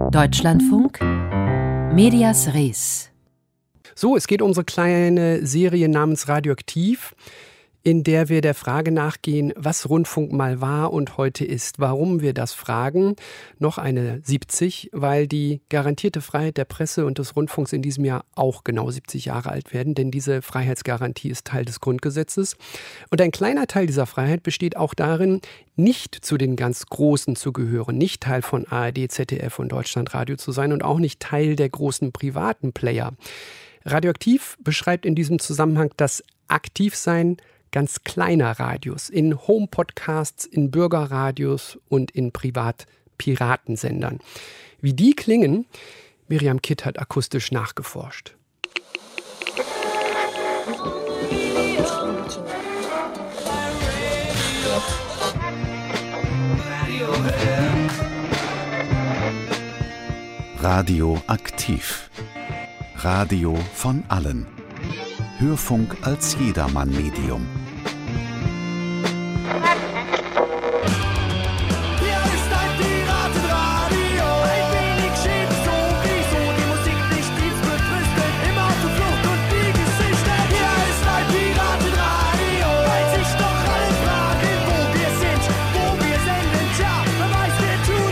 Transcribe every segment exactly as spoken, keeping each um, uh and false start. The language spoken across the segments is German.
Deutschlandfunk Medias Res. So, es geht um unsere kleine Serie namens Radioaktiv, in der wir der Frage nachgehen, was Rundfunk mal war und heute ist. Warum wir das fragen? Noch eine siebzig, weil die garantierte Freiheit der Presse und des Rundfunks in diesem Jahr auch genau siebzig Jahre alt werden, denn diese Freiheitsgarantie ist Teil des Grundgesetzes. Und ein kleiner Teil dieser Freiheit besteht auch darin, nicht zu den ganz Großen zu gehören, nicht Teil von A R D, Z D F und Deutschlandradio zu sein und auch nicht Teil der großen privaten Player. Radioaktiv beschreibt in diesem Zusammenhang das Aktivsein ganz kleiner Radios, in Home-Podcasts, in Bürgerradios und in Privat-Piratensendern. Wie die klingen, Miriam Kitt hat akustisch nachgeforscht. Radioaktiv. Radio von allen. Hörfunk als Jedermann-Medium. Hier ist ein Piratenradio. Ein wenig schief, so wie so. Die Musik nicht dienstbefristet. Im Auto, Flucht und die Geschichte. Hier ist ein Piratenradio. Weil sich doch alle fragen, wo wir sind, wo wir senden. Tja, wer weiß, wir tun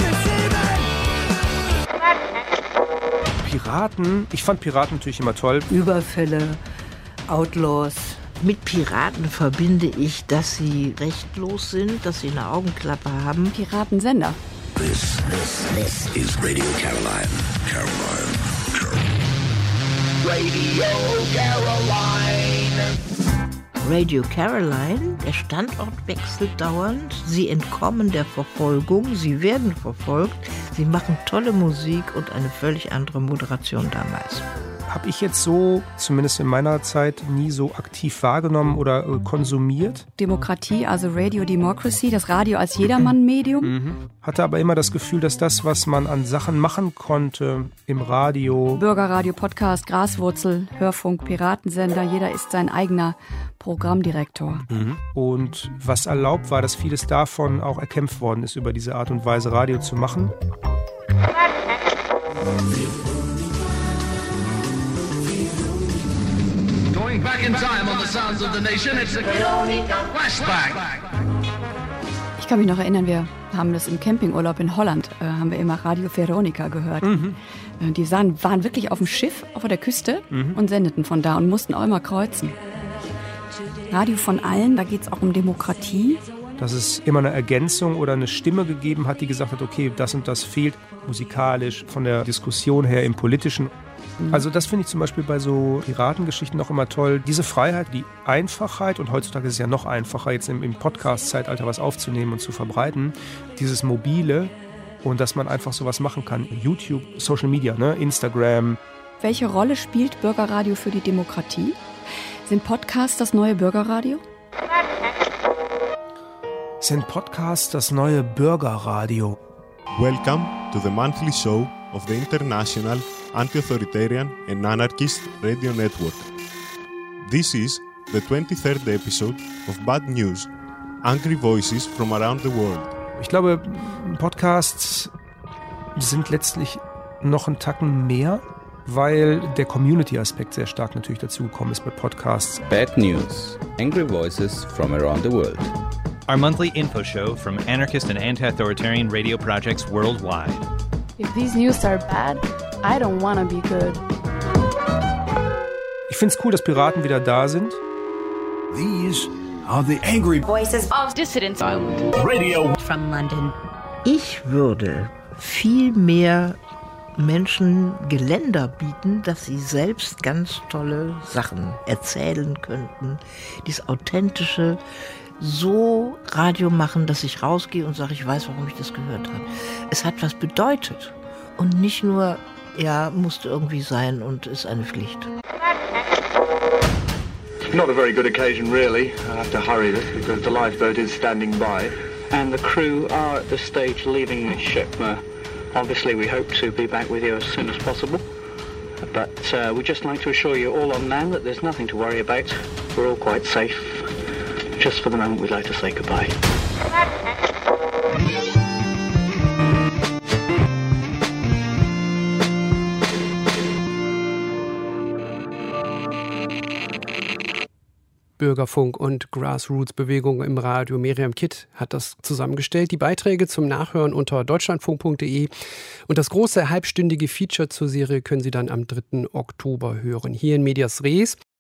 es eben. Piraten, ich fand Piraten natürlich immer toll. Überfälle, Outlaws. Mit Piraten verbinde ich, dass sie rechtlos sind, dass sie eine Augenklappe haben. Piratensender. This, this, this is Radio Caroline. Caroline. Caroline. Radio Caroline. Radio Caroline, der Standort wechselt dauernd. Sie entkommen der Verfolgung, sie werden verfolgt. Sie machen tolle Musik und eine völlig andere Moderation damals. Habe ich jetzt so, zumindest in meiner Zeit, nie so aktiv wahrgenommen oder äh, konsumiert. Demokratie, also Radio Democracy, das Radio als Jedermann-Medium. Mhm. Hatte aber immer das Gefühl, dass das, was man an Sachen machen konnte im Radio... Bürgerradio, Podcast, Graswurzel, Hörfunk, Piratensender, jeder ist sein eigener Programmdirektor. Mhm. Und was erlaubt war, dass vieles davon auch erkämpft worden ist, über diese Art und Weise Radio zu machen. Back in time on the sounds of the nation, it's a flashback. Ich kann mich noch erinnern, wir haben das im Campingurlaub in Holland, äh, haben wir immer Radio Veronica gehört. Mhm. Äh, die sahen, waren wirklich auf dem Schiff, auf der Küste mhm. und sendeten von da und mussten auch immer kreuzen. Radio von allen, da geht es auch um Demokratie. Dass es immer eine Ergänzung oder eine Stimme gegeben hat, die gesagt hat, okay, das und das fehlt musikalisch, von der Diskussion her im Politischen. Also das finde ich zum Beispiel bei so Piratengeschichten auch immer toll. Diese Freiheit, die Einfachheit, und heutzutage ist es ja noch einfacher, jetzt im, im Podcast-Zeitalter was aufzunehmen und zu verbreiten, dieses Mobile und dass man einfach sowas machen kann. YouTube, Social Media, ne? Instagram. Welche Rolle spielt Bürgerradio für die Demokratie? Sind Podcasts das neue Bürgerradio? Sind Podcasts das neue Bürgerradio? Welcome to the monthly show of the International Anti-Authoritarian and Anarchist Radio Network. This is the twenty-third episode of Bad News, Angry Voices from Around the World. Ich glaube, Podcasts sind letztlich noch einen Tacken mehr, weil der Community-Aspekt sehr stark natürlich dazugekommen ist bei Podcasts. Bad News, Angry Voices from Around the World. Our monthly info show from anarchist and anti-authoritarian radio projects worldwide. If these news are bad, I don't want to be good. Ich finde es cool, dass Piraten wieder da sind. These are the angry voices of dissidents. Radio from London. Ich würde viel mehr Menschen Geländer bieten, dass sie selbst ganz tolle Sachen erzählen könnten. Dieses authentische, so Radio machen, dass ich rausgehe und sage, ich weiß, warum ich das gehört habe. Es hat was bedeutet und nicht nur, ja, musste irgendwie sein und ist eine Pflicht. Not a very good occasion, really. I have to hurry this because the lifeboat is standing by. And the crew are at this stage leaving the ship. Uh, obviously, we hope to be back with you as soon as possible. But uh, we'd just like to assure you all on land that there's nothing to worry about. We're all quite safe. Just for the moment, we'd like to say goodbye. Bürgerfunk und Grassroots-Bewegung im Radio. Miriam Kitt hat das zusammengestellt. Die Beiträge zum Nachhören unter deutschlandfunk punkt de und das große halbstündige Feature zur Serie können Sie dann am dritten Oktober hören. Hier in Medias Res.